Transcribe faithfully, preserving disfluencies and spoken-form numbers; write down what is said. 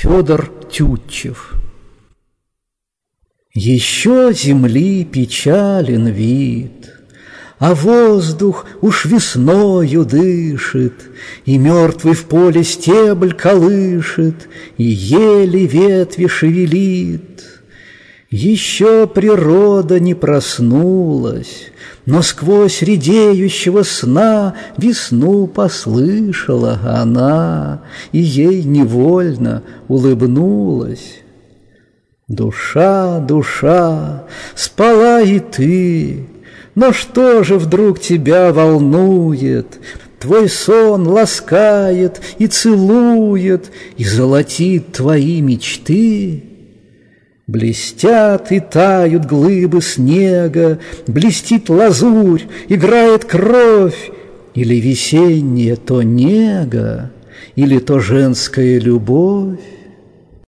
Федор Тютчев. Еще земли печален вид, а воздух уж весною дышит, и мертвый в поле стебль колышет, и еле ветви шевелит. Еще природа не проснулась, но сквозь редеющего сна весну послышала она, и ей невольно улыбнулась. Душа, душа, спала и ты, но что же вдруг тебя волнует? Твой сон ласкает и целует, и золотит твои мечты. Блестят и тают глыбы снега, блестит лазурь, играет кровь, или весенняя то нега, или то женская любовь.